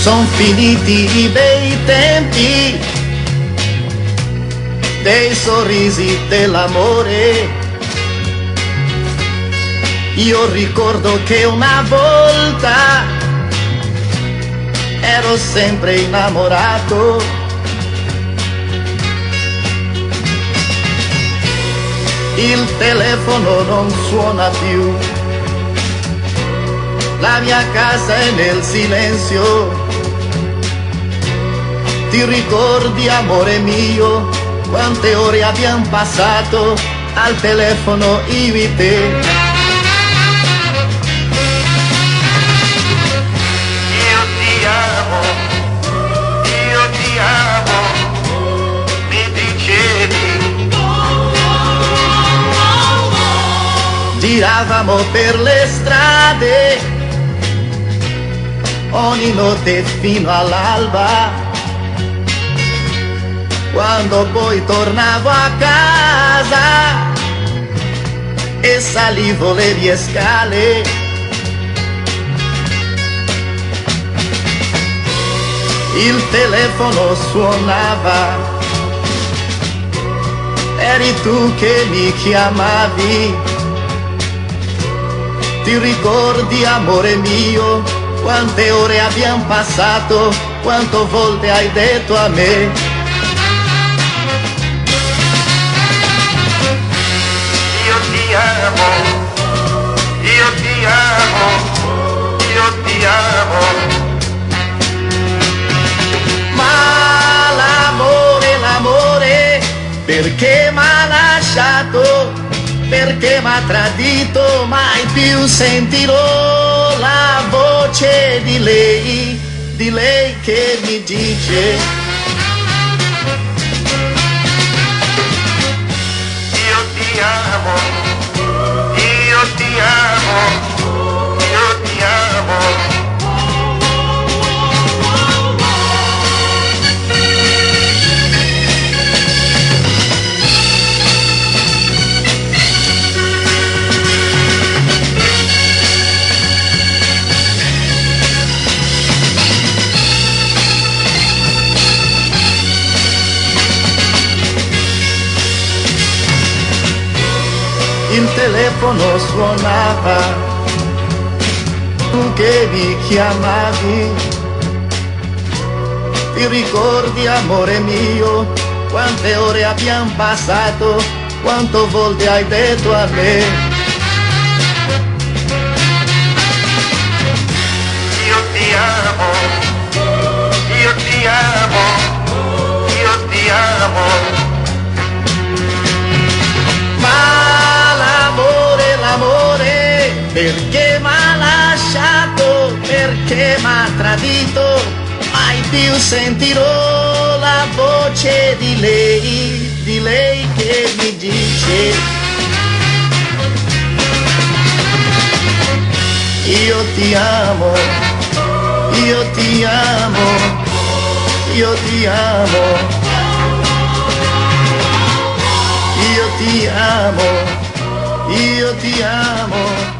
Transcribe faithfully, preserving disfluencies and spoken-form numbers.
Son finiti i bei tempi dei sorrisi dell'amore. Io ricordo che una volta ero sempre innamorato. Il telefono non suona più, la mia casa è nel silenzio. Ti ricordi, amore mio, quante ore abbiamo passato al telefono io e te? Io ti amo, io ti amo, mi dicevi. Giravamo per le strade ogni notte fino all'alba. Quando poi tornavo a casa e salivo le mie scale, il telefono suonava, eri tu che mi chiamavi. Ti ricordi, amore mio, quante ore abbiamo passato, quante volte hai detto a me? Io ti amo, io ti amo, io ti amo. Ma l'amore, l'amore, perché m'ha lasciato, perché m'ha tradito, mai più sentirò la voce di lei, di lei che mi dice. Io ti amo, io ti amo, io ti amo. Il telefono suonava, tu che mi chiamavi. Ti ricordi, amore mio, quante ore abbiamo passato, quante volte hai detto a me? Io ti amo, io ti amo, io ti amo. Perché m'ha lasciato, perché m'ha tradito, mai più sentirò la voce di lei, di lei che mi dice. Io ti amo, io ti amo, io ti amo, io ti amo, io ti amo.